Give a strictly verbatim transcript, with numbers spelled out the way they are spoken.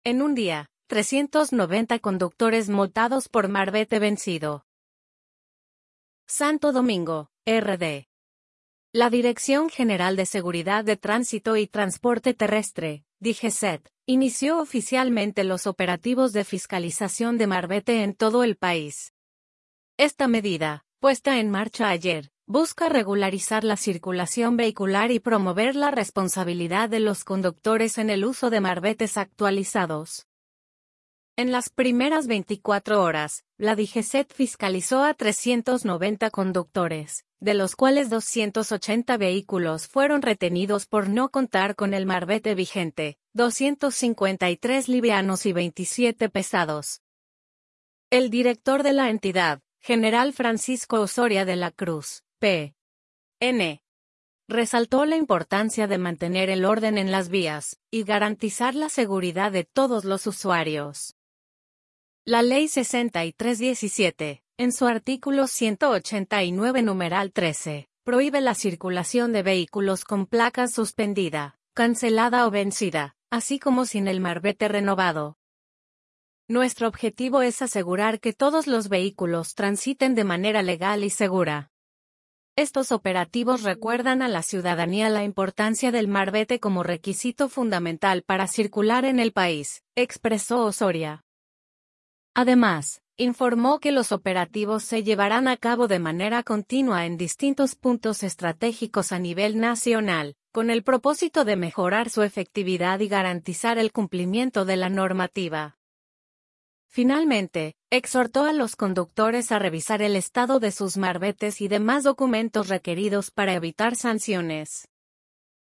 En un día, trescientos noventa conductores multados por marbete vencido. Santo Domingo, R D. La Dirección General de Seguridad de Tránsito y Transporte Terrestre, D G C E T, inició oficialmente los operativos de fiscalización de marbete en todo el país. Esta medida, puesta en marcha ayer, busca regularizar la circulación vehicular y promover la responsabilidad de los conductores en el uso de marbetes actualizados. En las primeras veinticuatro horas, la D G C E T fiscalizó a trescientos noventa conductores, de los cuales doscientos ochenta vehículos fueron retenidos por no contar con el marbete vigente, doscientos cincuenta y tres livianos y veintisiete pesados. El director de la entidad, General Francisco Osoria de la Cruz, P N, resaltó la importancia de mantener el orden en las vías y garantizar la seguridad de todos los usuarios. La Ley sesenta y tres diecisiete, en su artículo ciento ochenta y nueve numeral trece, prohíbe la circulación de vehículos con placa suspendida, cancelada o vencida, así como sin el marbete renovado. Nuestro objetivo es asegurar que todos los vehículos transiten de manera legal y segura. Estos operativos recuerdan a la ciudadanía la importancia del marbete como requisito fundamental para circular en el país, expresó Osoria. Además, informó que los operativos se llevarán a cabo de manera continua en distintos puntos estratégicos a nivel nacional, con el propósito de mejorar su efectividad y garantizar el cumplimiento de la normativa. Finalmente, exhortó a los conductores a revisar el estado de sus marbetes y demás documentos requeridos para evitar sanciones.